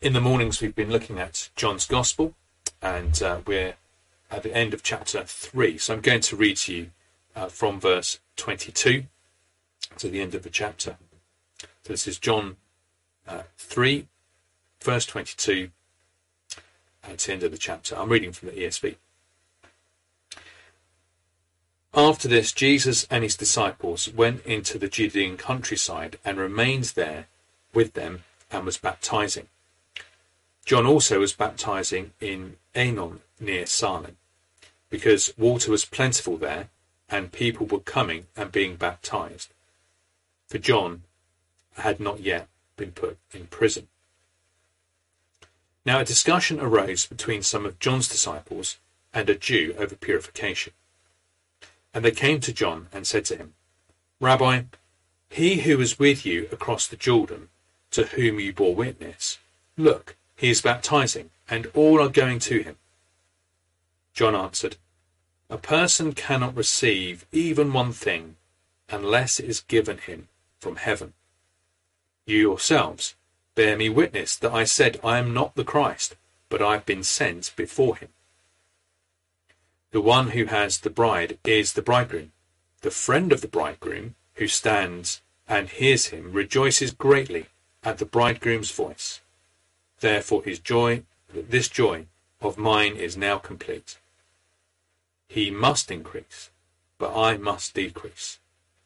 In the mornings we've been looking at John's Gospel, and we're at the end of chapter 3. So I'm going to read to you from verse 22 to the end of the chapter. So this is John 3, verse 22 to the end of the chapter. I'm reading from the ESV. After this, Jesus and his disciples went into the Judean countryside and remained there with them and was baptizing. John also was baptizing in Aenon near Salim, because water was plentiful there and people were coming and being baptized. For John had not yet been put in prison. Now a discussion arose between some of John's disciples and a Jew over purification. And they came to John and said to him, Rabbi, he who was with you across the Jordan, to whom you bore witness, look, he is baptizing, and all are going to him. John answered, a person cannot receive even one thing unless it is given him from heaven. You yourselves bear me witness that I said I am not the Christ, but I have been sent before him. The one who has the bride is the bridegroom. The friend of the bridegroom, who stands and hears him, rejoices greatly at the bridegroom's voice. Therefore this joy of mine is now complete. He must increase, but I must decrease.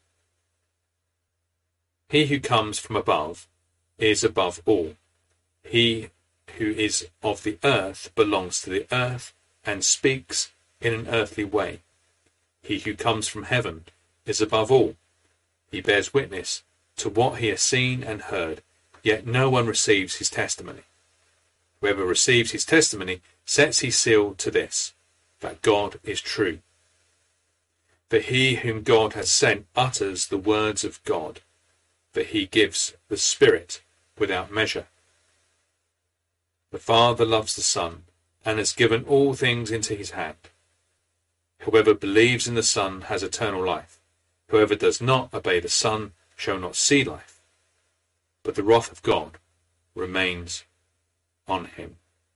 He who comes from above is above all. He who is of the earth belongs to the earth and speaks in an earthly way. He who comes from heaven is above all. He bears witness to what he has seen and heard, yet no one receives his testimony. Whoever receives his testimony sets his seal to this, that God is true. For he whom God has sent utters the words of God, for he gives the Spirit without measure. The Father loves the Son and has given all things into his hand. Whoever believes in the Son has eternal life. Whoever does not obey the Son shall not see life, but the wrath of God remains on him.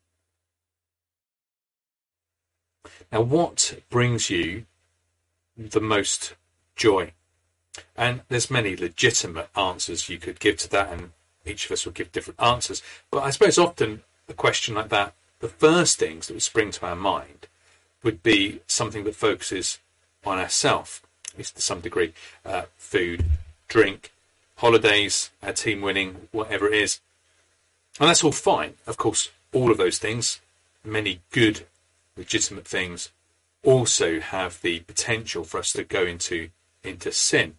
Now, what brings you the most joy? And there's many legitimate answers you could give to that, and each of us will give different answers. But I suppose often a question like that, the first things that would spring to our mind would be something that focuses on ourselves, at least to some degree. Food, drink, holidays, our team winning, whatever it is. And that's all fine. Of course, all of those things, many good, legitimate things, also have the potential for us to go into sin.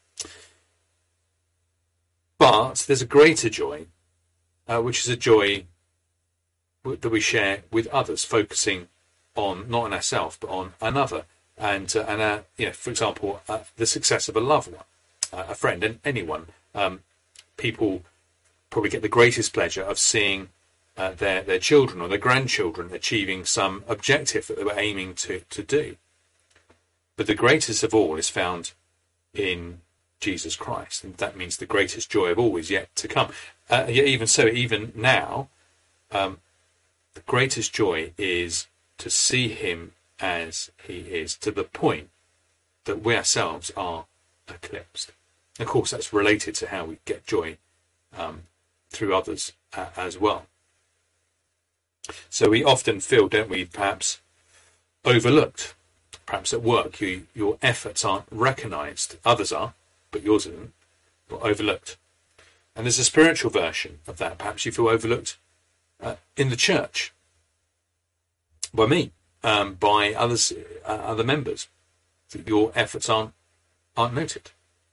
But there's a greater joy, which is a joy that we share with others, focusing on not on ourselves but on another, and for example, the success of a loved one, a friend, and anyone. People probably get the greatest pleasure of seeing their children or their grandchildren achieving some objective that they were aiming to do. But the greatest of all is found in Jesus Christ, and that means the greatest joy of all is yet to come. Yet even so, even now, the greatest joy is to see him as he is, to the point that we ourselves are eclipsed. Of course, that's related to how we get joy through others as well. So we often feel, don't we, perhaps overlooked. Perhaps at work, your efforts aren't recognised. Others are, but yours isn't, or overlooked. And there's a spiritual version of that. Perhaps you feel overlooked in the church. By me, by others, other members. That your efforts aren't noted.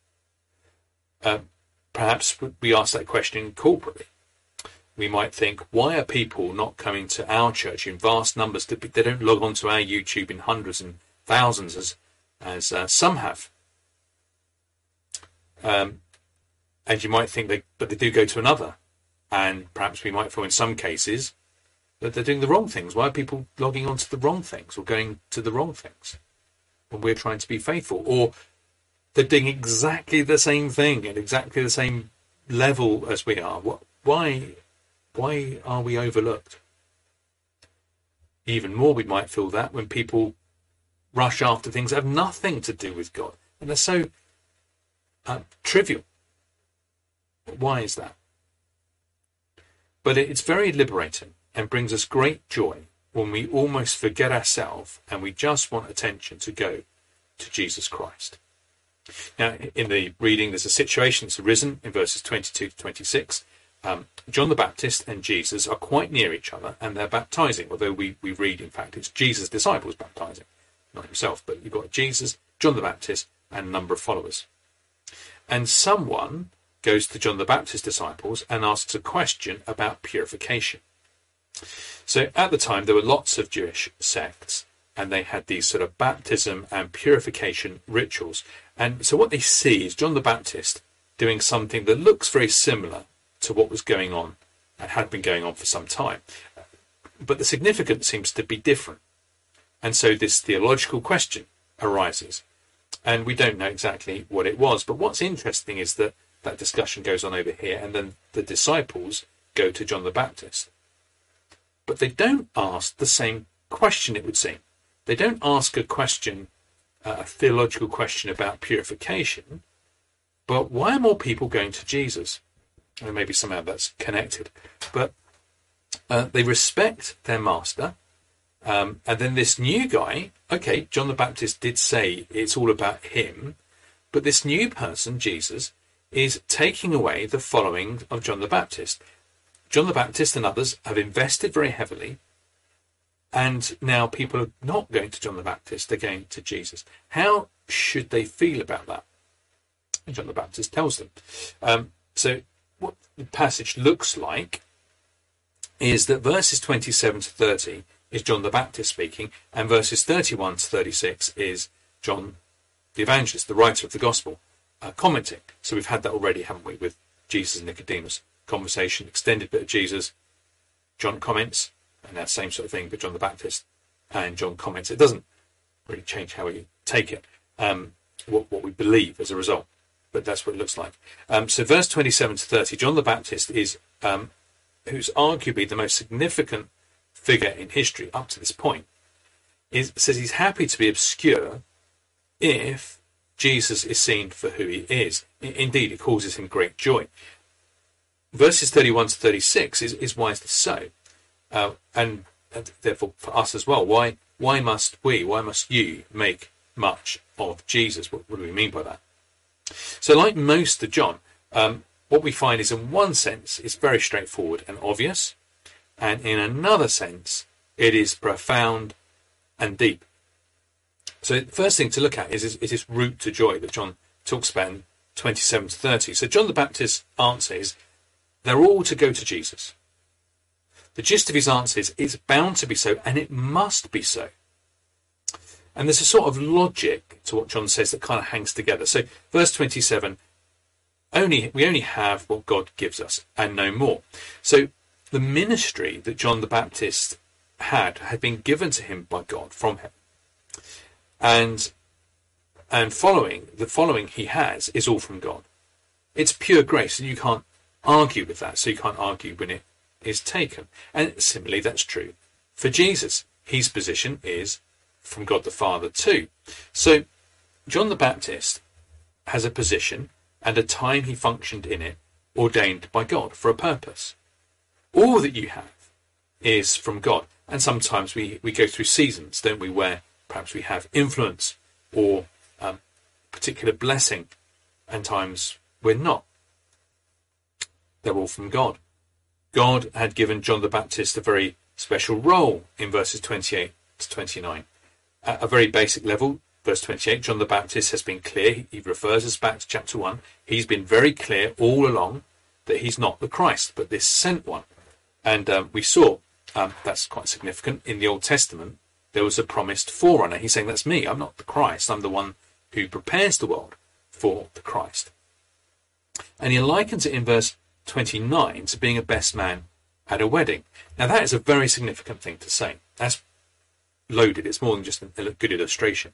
Perhaps we ask that question corporately. We might think, why are people not coming to our church in vast numbers? They don't log on to our YouTube in hundreds and thousands as some have. And you might think but they do go to another. And perhaps we might feel in some cases that they're doing the wrong things. Why are people logging on to the wrong things or going to the wrong things when we're trying to be faithful? Or they're doing exactly the same thing at exactly the same level as we are. Why Why are we overlooked? Even more, we might feel that when people rush after things that have nothing to do with God, and they're so trivial. Why is that? But it's very liberating and brings us great joy when we almost forget ourselves and we just want attention to go to Jesus Christ. Now, in the reading, there's a situation that's arisen in verses 22 to 26. John the Baptist and Jesus are quite near each other, and they're baptizing, although we read, in fact, it's Jesus' disciples baptizing, not himself, but you've got Jesus, John the Baptist, and a number of followers. And someone goes to John the Baptist's disciples and asks a question about purification. So at the time, there were lots of Jewish sects, and they had these sort of baptism and purification rituals. And so what they see is John the Baptist doing something that looks very similar to what was going on and had been going on for some time. But the significance seems to be different. And so this theological question arises. And we don't know exactly what it was. But what's interesting is that that discussion goes on over here, and then the disciples go to John the Baptist. But they don't ask the same question, it would seem. They don't ask a question, a theological question about purification, but why are more people going to Jesus? And maybe somehow that's connected. But they respect their master. And then this new guy, okay, John the Baptist did say it's all about him, but this new person, Jesus, is taking away the following of John the Baptist. John the Baptist and others have invested very heavily, and now people are not going to John the Baptist, they're going to Jesus. How should they feel about that? And John the Baptist tells them. So what the passage looks like is that verses 27 to 30 is John the Baptist speaking, and verses 31 to 36 is John the Evangelist, the writer of the Gospel, commenting. So we've had that already, haven't we, with Jesus and Nicodemus conversation, extended bit of Jesus, John comments, and that same sort of thing, but John the Baptist and John comments. It doesn't really change how we take it, what we believe as a result, but that's what it looks like. So verse 27 to 30, John the Baptist is, who's arguably the most significant figure in history up to this point, says he's happy to be obscure if Jesus is seen for who he is. Indeed, it causes him great joy. Verses 31 to 36 is wisely so, and therefore for us as well. Why must you make much of Jesus? What do we mean by that? So like most of John, what we find is in one sense it's very straightforward and obvious, and in another sense it is profound and deep. So the first thing to look at is this route to joy that John talks about in 27 to 30. So John the Baptist's answer is they're all to go to Jesus. The gist of his answer is it's bound to be so, and it must be so. And there's a sort of logic to what John says that kind of hangs together. So verse 27, we only have what God gives us and no more. So the ministry that John the Baptist had been given to him by God from heaven. And the following he has is all from God. It's pure grace, and you can't argue with that, so you can't argue when it is taken. And similarly, that's true for Jesus. His position is from God the Father too. So John the Baptist has a position and a time he functioned in it ordained by God for a purpose. All that you have is from God. And sometimes we go through seasons, don't we, where perhaps we have influence or particular blessing, and times we're not. They're all from God. God had given John the Baptist a very special role in verses 28 to 29. At a very basic level, verse 28, John the Baptist has been clear. He refers us back to chapter 1. He's been very clear all along that he's not the Christ, but this sent one. And we saw, that's quite significant, in the Old Testament, there was a promised forerunner. He's saying, that's me. I'm not the Christ. I'm the one who prepares the world for the Christ. And he likens it in verse 29 to being a best man at a wedding. Now that is a very significant thing to say. That's loaded. It's more than just a good illustration.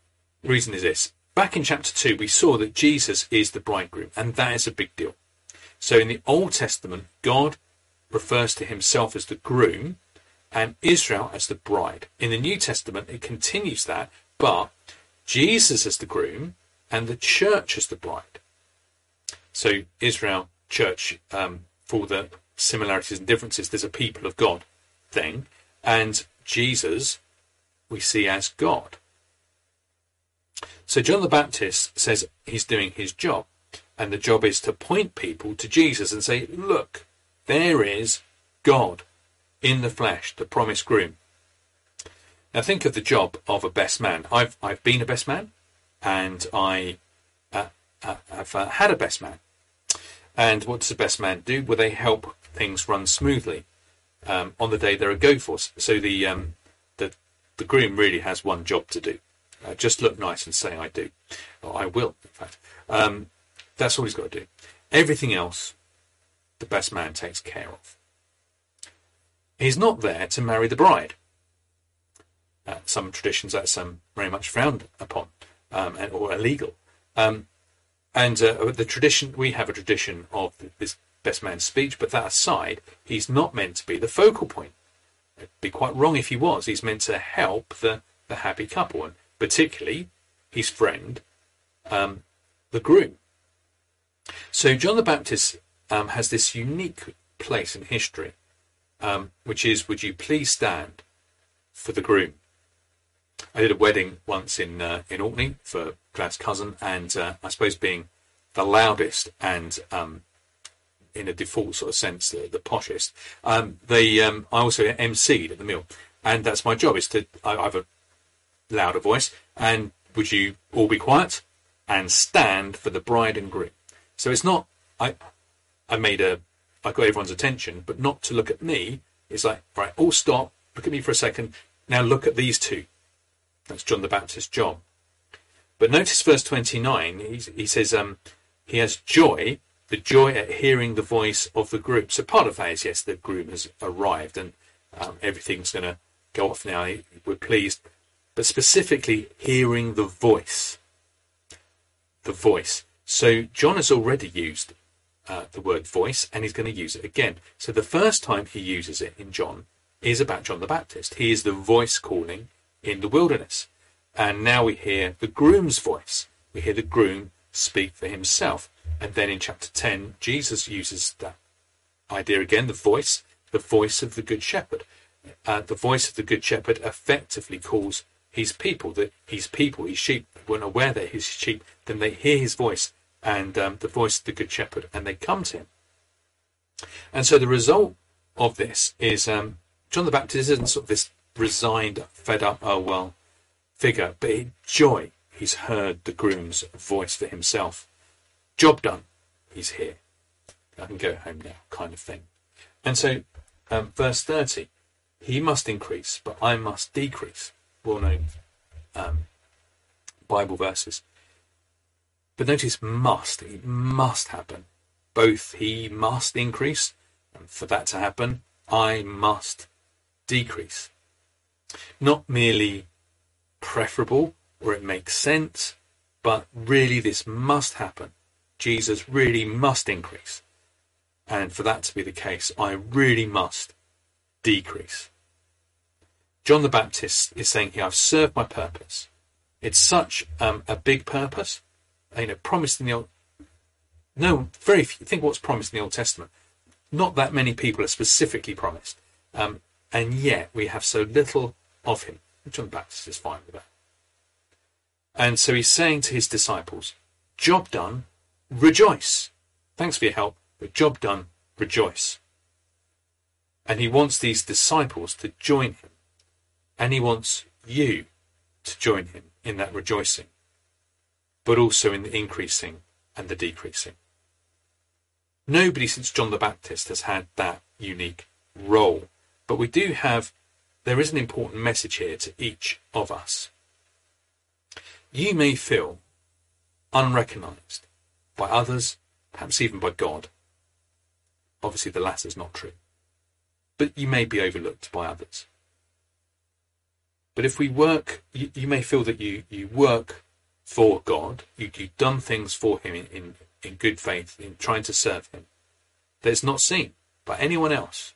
The reason is this. Back in chapter 2, we saw that Jesus is the bridegroom, and that is a big deal. So in the Old Testament, God refers to himself as the groom and Israel as the bride. In the New Testament, it continues that, but Jesus as the groom and the church as the bride. So Israel, church, for the similarities and differences, there's a people of God thing, and Jesus we see as God. So John the Baptist says he's doing his job, and the job is to point people to Jesus and say, look, there is God in the flesh, the promised groom. Now think of the job of a best man. I've been a best man, and I have had a best man. And what does a best man do? Well, they help things run smoothly on the day they're a go-force. So the groom really has one job to do. Just look nice and say I do. Or I will, in fact. That's all he's got to do. Everything else, the best man takes care of. He's not there to marry the bride. Some traditions that's very much frowned upon or illegal. The tradition, we have a tradition of this best man's speech, but that aside, he's not meant to be the focal point. It'd be quite wrong if he was. He's meant to help the happy couple, and particularly his friend, the groom. So John the Baptist has this unique place in history, which is, would you please stand for the groom? I did a wedding once in Orkney for Glad's cousin, and I suppose being the loudest and in a default sort of sense the poshest, I also emceed at the meal, and that's my job, is to I have a louder voice, and would you all be quiet and stand for the bride and groom? So it's not I got everyone's attention, but not to look at me. It's like, right, all stop, look at me for a second, now look at these two. That's John the Baptist's job. But notice verse 29, he says he has joy, the joy at hearing the voice of the groom. So part of that is, yes, the groom has arrived and everything's going to go off now. We're pleased. But specifically hearing the voice. The voice. So John has already used the word voice, and he's going to use it again. So the first time he uses it in John is about John the Baptist. He is the voice calling in the wilderness. And now we hear the groom's voice. We hear the groom speak for himself. And then in chapter 10, Jesus uses that idea again, the voice of the good shepherd. The voice of the good shepherd effectively calls his people, his sheep, when aware they're his sheep, then they hear his voice and the voice of the good shepherd, and they come to him. And so the result of this is John the Baptist isn't sort of this resigned, fed up, oh well, figure, but in joy, he's heard the groom's voice for himself. Job done, he's here. I can go home now, kind of thing. And so, verse 30, he must increase, but I must decrease. Well-known Bible verses. But notice must, it must happen. Both he must increase, and for that to happen, I must decrease. Not merely preferable, or it makes sense, but really this must happen. Jesus really must increase. And for that to be the case, I really must decrease. John the Baptist is saying here, I've served my purpose. It's such a big purpose, promised in the Old. No, very few. Think what's promised in the Old Testament. Not that many people are specifically promised, and yet we have so little of him. John the Baptist is fine with that. And so he's saying to his disciples, job done, rejoice. Thanks for your help, but job done, rejoice. And he wants these disciples to join him. And he wants you to join him in that rejoicing, but also in the increasing and the decreasing. Nobody since John the Baptist has had that unique role, but there is an important message here to each of us. You may feel unrecognised by others, perhaps even by God. Obviously the latter is not true, but you may be overlooked by others. But if we work, you may feel that you work for God, you've done things for him in good faith, in trying to serve him. that is not seen by anyone else.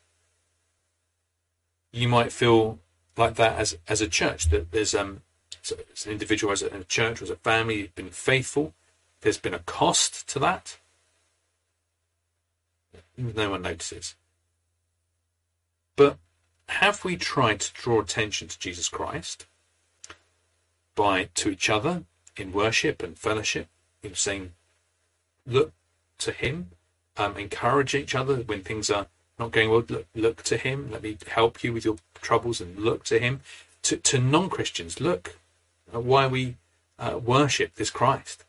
You might feel like that as a church, that there's as an individual, as a church, as a family, you've been faithful. There's been a cost to that. No one notices. But have we tried to draw attention to Jesus Christ to each other in worship and fellowship, in saying, look to him, encourage each other when things are not going well, look to him, let me help you with your troubles, and look to him. To non-Christians, look at why we worship this Christ.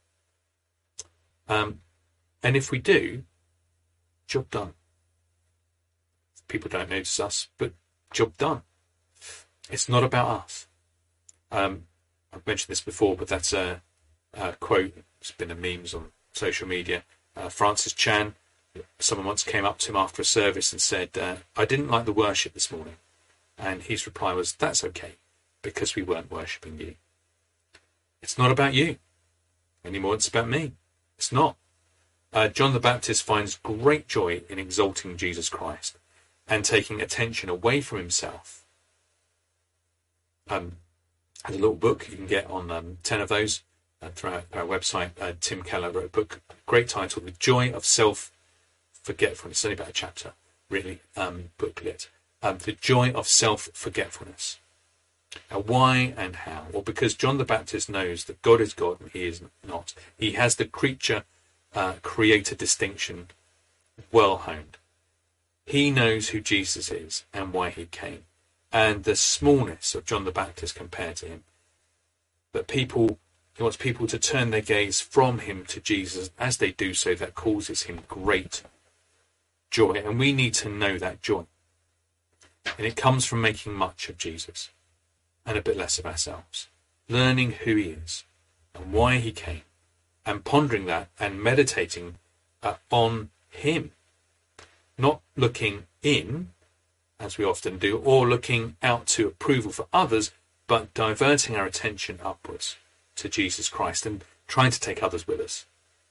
And if we do, job done. People don't notice us, but job done. It's not about us. I've mentioned this before, but that's a quote. It's been in memes on social media. Francis Chan, someone once came up to him after a service and said, I didn't like the worship this morning. And his reply was, that's okay, because we weren't worshipping you. It's not about you anymore. It's about me. It's not. John the Baptist finds great joy in exalting Jesus Christ and taking attention away from himself. There's a little book you can get on 10 of those through our website. Tim Keller wrote a book, great title, The Joy of Self-Forgetfulness. It's only about a chapter, really, booklet. The Joy of Self-Forgetfulness. Why and how? Well, because John the Baptist knows that God is God and he is not. He has the creator distinction well honed. He knows who Jesus is and why he came, and the smallness of John the Baptist compared to him. But he wants people to turn their gaze from him to Jesus. As they do so, that causes him great joy, and we need to know that joy. And it comes from making much of Jesus and a bit less of ourselves, learning who he is and why he came, and pondering that and meditating on him, not looking in, as we often do, or looking out to approval for others, but diverting our attention upwards to Jesus Christ and trying to take others with us.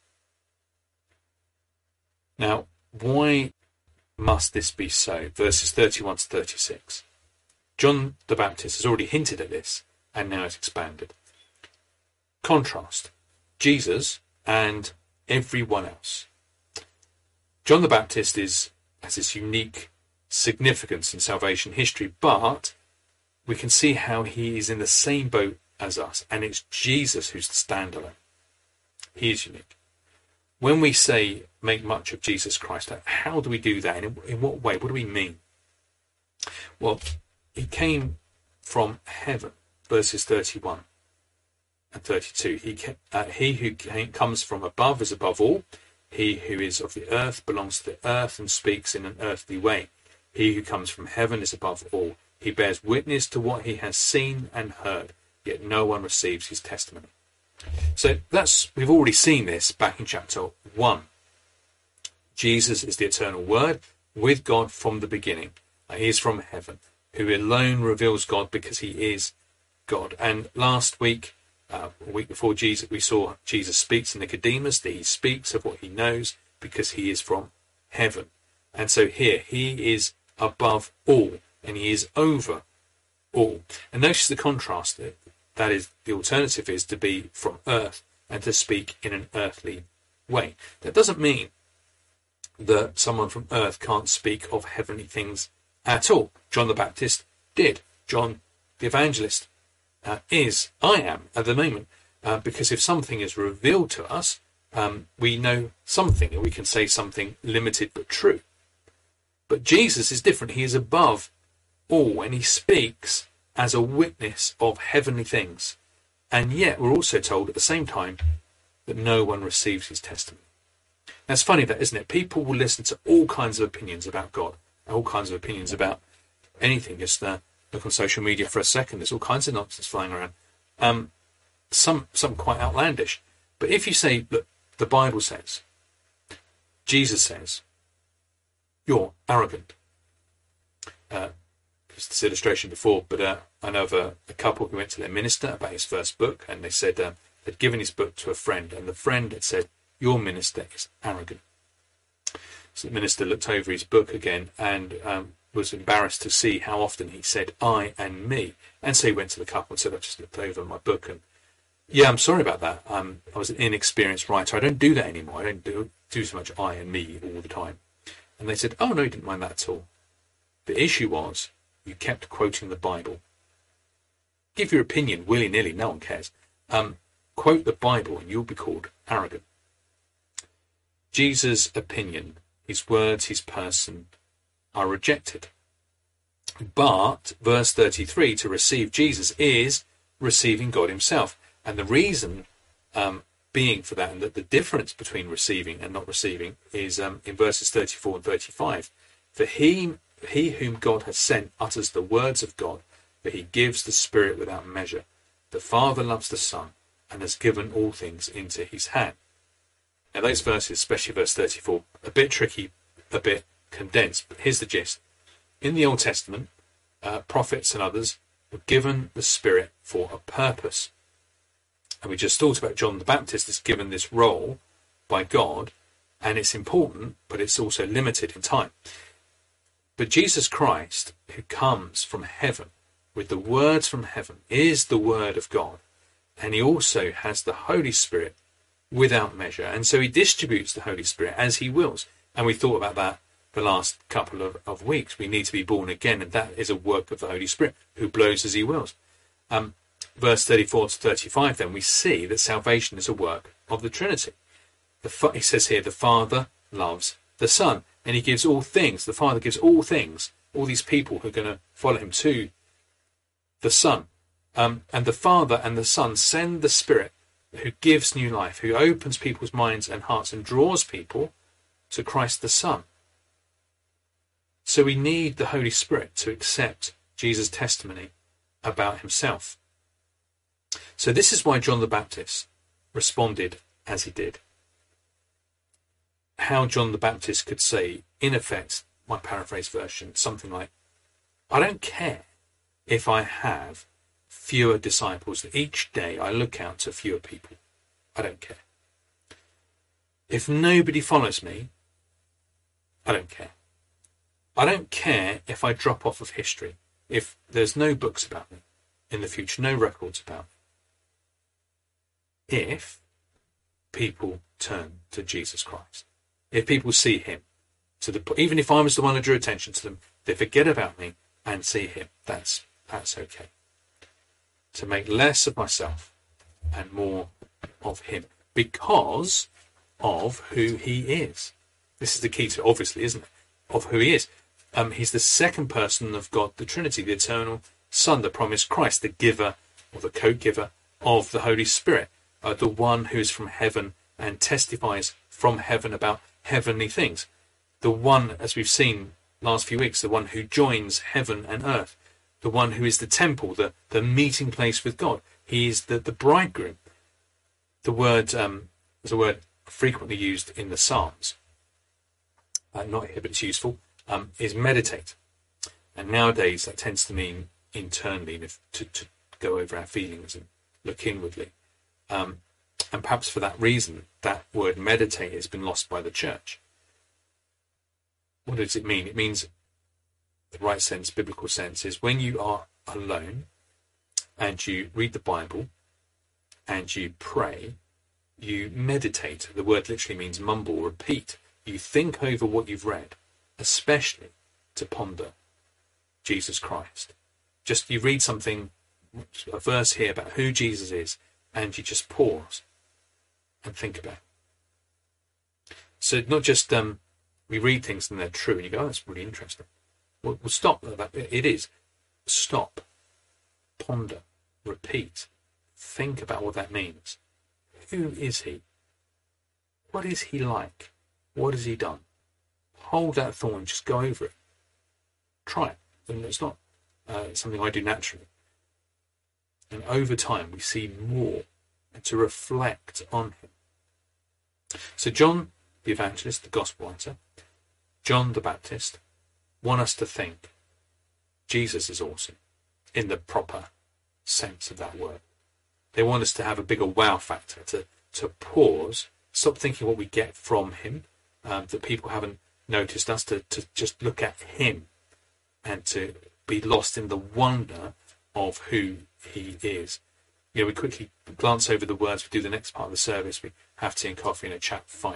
Now, why must this be so? Verses 31 to 36. John the Baptist has already hinted at this, and now it's expanded. Contrast Jesus and everyone else. John the Baptist has this unique significance in salvation history, but we can see how he is in the same boat as us, and it's Jesus who's the standalone. He is unique. When we say make much of Jesus Christ, how do we do that? In what way? What do we mean? Well, he came from heaven, verses 31 and 32. He who comes from above is above all. He who is of the earth belongs to the earth and speaks in an earthly way. He who comes from heaven is above all. He bears witness to what he has seen and heard, yet no one receives his testimony. So we've already seen this back in chapter 1. Jesus is the eternal Word with God from the beginning. He is from heaven, who alone reveals God because he is God. And last week, a week before Jesus, we saw Jesus speaks to Nicodemus, that he speaks of what he knows because he is from heaven. And so here, he is above all, and he is over all. And notice the contrast. That is, the alternative is to be from earth and to speak in an earthly way. That doesn't mean that someone from earth can't speak of heavenly things at all. John the Baptist did. John the Evangelist I am at the moment, because if something is revealed to us, we know something, and we can say something limited but true. But Jesus is different. He is above all, and he speaks as a witness of heavenly things. And yet we're also told at the same time that no one receives his testimony. Now, it's funny that, isn't it? People will listen to all kinds of opinions about God, all kinds of opinions about anything. Just look on social media for a second. There's all kinds of nonsense flying around. Some quite outlandish. But if you say, look, the Bible says, Jesus says, you're arrogant. There's this illustration before, but I know of a couple who went to their minister about his first book, and they said they'd given his book to a friend, and the friend had said, your minister is arrogant. So the minister looked over his book again and was embarrassed to see how often he said I and me. And so he went to the couple and said, I've just looked over my book and yeah, I'm sorry about that. I was an inexperienced writer. I don't do that anymore. I don't do so much I and me all the time. And they said, oh no, you didn't mind that at all. The issue was you kept quoting the Bible. Give your opinion willy-nilly, no one cares. Quote the Bible and you'll be called arrogant. Jesus' opinion, his words, his person are rejected. But verse 33, to receive Jesus is receiving God himself. And the reason being for that, and that the difference between receiving and not receiving is in verses 34 and 35. For he whom God has sent utters the words of God, for he gives the Spirit without measure. The Father loves the Son and has given all things into his hand. Now those verses, especially verse 34, a bit tricky, a bit condensed, but here's the gist. In the Old Testament, prophets and others were given the Spirit for a purpose. And we just thought about John the Baptist is given this role by God, and it's important, but it's also limited in time. But Jesus Christ, who comes from heaven with the words from heaven, is the Word of God, and he also has the Holy Spirit without measure, and so he distributes the Holy Spirit as he wills. And we thought about that the last couple of weeks. We need to be born again, and that is a work of the Holy Spirit, who blows as he wills. Verse 34 to 35, then we see that salvation is a work of the Trinity. He says here, the Father loves the Son, and he gives all things. The Father gives all things, all these people who are going to follow him, to the Son. And the Father and the Son send the Spirit who gives new life, who opens people's minds and hearts and draws people to Christ the Son. So we need the Holy Spirit to accept Jesus' testimony about himself. So this is why John the Baptist responded as he did. How John the Baptist could say, in effect, my paraphrase version, something like, I don't care if I have fewer disciples. Each day I look out to fewer people. I don't care. If nobody follows me, I don't care. I don't care if I drop off of history, if there's no books about me in the future, no records about me. If people turn to Jesus Christ, if people see him, even if I was the one who drew attention to them, they forget about me and see him. That's okay. To make less of myself and more of him, because of who he is. This is the key to, obviously, isn't it? Of who he is. He's the second person of God, the Trinity, the eternal Son, the promised Christ, the giver or the co-giver of the Holy Spirit, the one who is from heaven and testifies from heaven about heavenly things. The one, as we've seen last few weeks, the one who joins heaven and earth, the one who is the temple, the meeting place with God. He is the bridegroom. The word is a word frequently used in the Psalms. Not here, but it's useful. Is meditate. And nowadays that tends to mean internally, to go over our feelings and look inwardly. And perhaps for that reason, that word meditate has been lost by the church. What does it mean? It means, the right sense, biblical sense, is when you are alone and you read the Bible and you pray, you meditate. The word literally means mumble, repeat. You think over what you've read, especially to ponder Jesus Christ. Just you read something, a verse here about who Jesus is, and you just pause and think about it. So not just we read things and they're true, and you go, oh, that's really interesting. Well, stop. It is. Stop. Ponder. Repeat. Think about what that means. Who is he? What is he like? What has he done? Hold that thought and just go over it. Try it. And it's not something I do naturally. And over time we see more, and to reflect on him. So John the Evangelist, the Gospel writer, John the Baptist, want us to think Jesus is awesome in the proper sense of that word. They want us to have a bigger wow factor, to pause, stop thinking what we get from him, that people haven't noticed us to just look at him and to be lost in the wonder of who he is. We quickly glance over the words. We do the next part of the service. We have tea and coffee and a chat. Fine.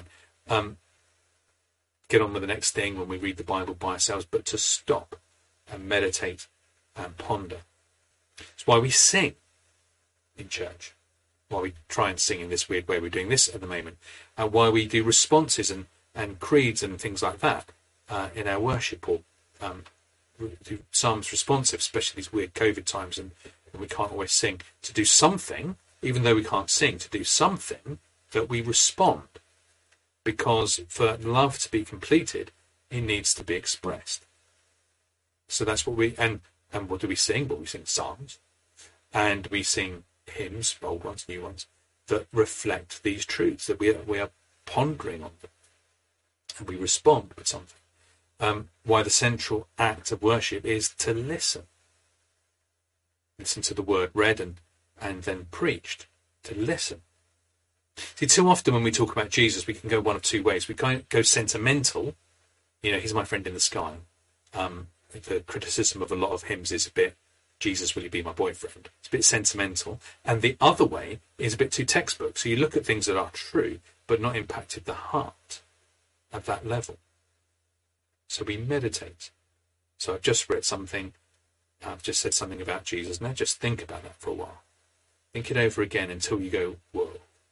Get on with the next thing when we read the Bible by ourselves. But to stop and meditate and ponder. It's why we sing in church. Why we try and sing in this weird way. We're doing this at the moment. And why we do responses and creeds and things like that in our worship, or do psalms responsive, especially these weird COVID times, and we can't always sing. To do something, even though we can't sing, to do something that we respond, because for love to be completed, it needs to be expressed. So that's what and what do we sing? Well, we sing psalms, and we sing hymns, old ones, new ones, that reflect these truths, that we are pondering on them, and we respond with something. Why the central act of worship is to listen. Listen to the word read and then preached. To listen. See, too often when we talk about Jesus, we can go one of two ways. We can go sentimental. He's my friend in the sky. The criticism of a lot of hymns is a bit, Jesus, will you be my boyfriend? It's a bit sentimental. And the other way is a bit too textbook. So you look at things that are true, but not impacted the heart at that level. So we meditate. So I've just read something. I've just said something about Jesus. Now just think about that for a while. Think it over again until you go, whoa.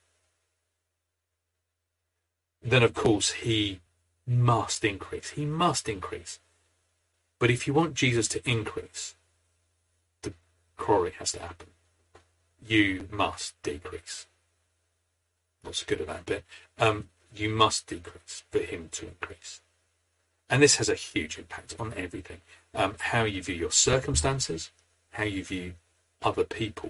Then, of course, he must increase. He must increase. But if you want Jesus to increase, the corollary has to happen. You must decrease. Not so good at that bit. You must decrease for him to increase. And this has a huge impact on everything. How you view your circumstances, how you view other people.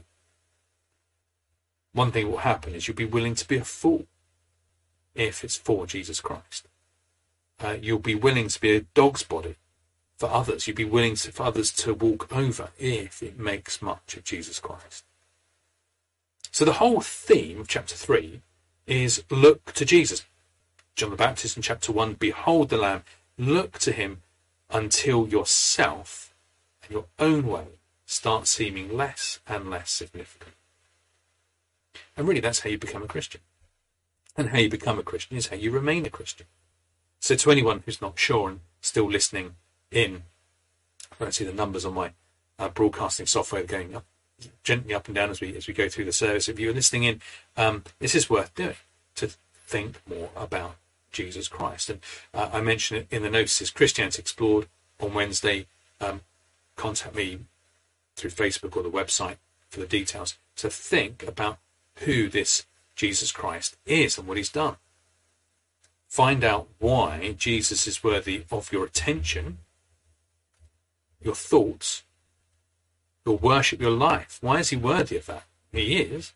One thing that will happen is you'll be willing to be a fool if it's for Jesus Christ. You'll be willing to be a dog's body for others. You'll be willing for others to walk over if it makes much of Jesus Christ. So the whole theme of chapter 3 is look to Jesus. John the Baptist in chapter 1, behold the Lamb. Look to him until yourself and your own way start seeming less and less significant. And really, that's how you become a Christian. And how you become a Christian is how you remain a Christian. So to anyone who's not sure and still listening in, I don't see the numbers on my broadcasting software going up, gently up and down as we go through the service. If you're listening in, this is worth doing, to think more about Jesus Christ. And I mentioned it in the notices, Christianity Explored on Wednesday. Contact me through Facebook or the website for the details, to think about who this Jesus Christ is and what he's done. Find out why Jesus is worthy of your attention, your thoughts, your worship, your life. Why is he worthy of that? He is.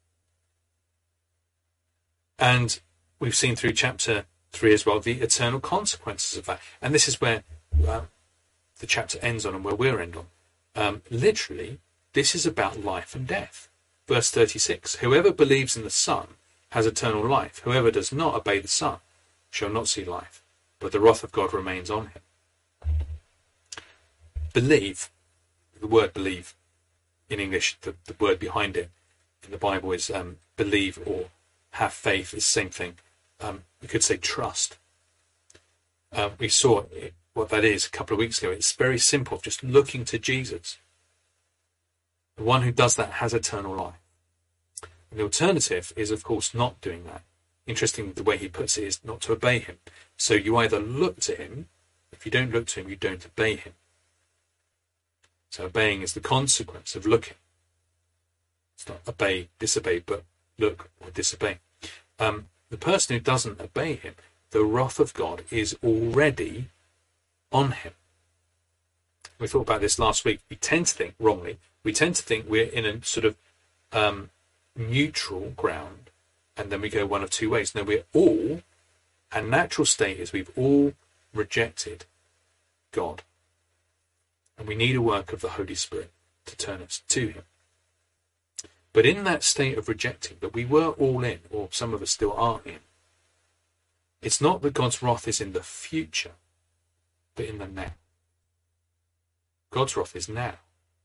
And we've seen through chapter 3 as well the eternal consequences of that. And this is where the chapter ends on and where we'll end on. Literally, this is about life and death. Verse 36, whoever believes in the Son has eternal life. Whoever does not obey the Son shall not see life, but the wrath of God remains on him. Believe, the word believe in English, the word behind it in the Bible is believe or have faith, is the same thing. We could say trust. We saw what that is a couple of weeks ago. It's very simple, just looking to Jesus. The one who does that has eternal life. And the alternative is, of course, not doing that. Interesting, the way he puts it is not to obey him. So you either look to him. If you don't look to him, you don't obey him. So obeying is the consequence of looking. It's not obey, disobey, but look or disobey. The person who doesn't obey him, the wrath of God is already on him. We thought about this last week. We tend to think, wrongly, we're in a sort of neutral ground, and then we go one of two ways. No, our natural state is we've all rejected God. And we need a work of the Holy Spirit to turn us to him. But in that state of rejecting that we were all in, or some of us still are in, It's not that God's wrath is in the future, but in the now. God's wrath is now.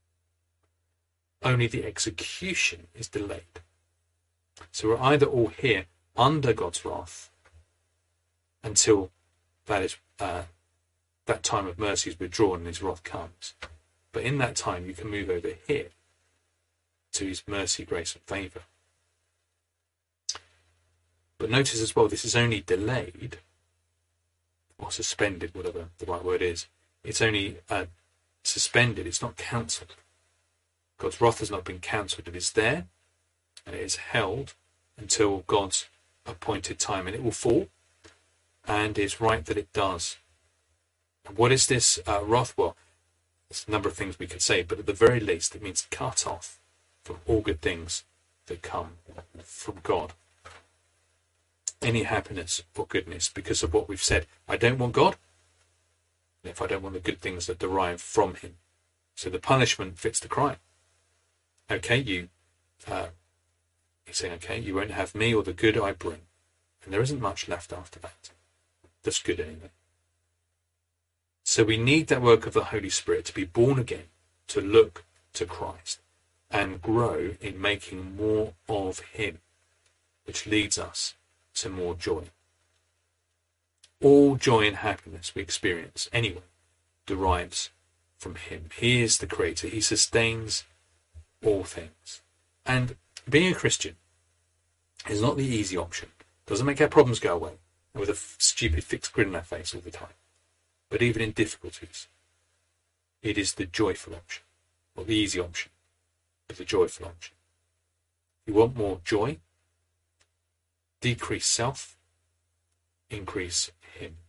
Only the execution is delayed. So we're either all here under God's wrath until that time of mercy is withdrawn and his wrath comes. But in that time, you can move over here to his mercy, grace, and favour. But notice as well, this is only delayed, or suspended, whatever the right word is. It's only suspended, it's not cancelled. God's wrath has not been cancelled. It is there, and it is held until God's appointed time, and it will fall, and it's right that it does. And what is this wrath? Well, there's a number of things we could say, but at the very least, it means cut off from all good things that come from God. Any happiness or goodness because of what we've said. I don't want God, if I don't want the good things that derive from him. So the punishment fits the crime. Okay, he's saying, okay, you won't have me or the good I bring. And there isn't much left after that. That's good anyway. So we need that work of the Holy Spirit to be born again, to look to Christ and grow in making more of him, which leads us to more joy. All joy and happiness we experience anyway derives from him. He is the creator. He sustains all things. And being a Christian is not the easy option. Doesn't make our problems go away and with a stupid fixed grin on our face all the time. But even in difficulties, it is the joyful option, not the easy option, but the joyful option. If you want more joy, decrease self, increase him.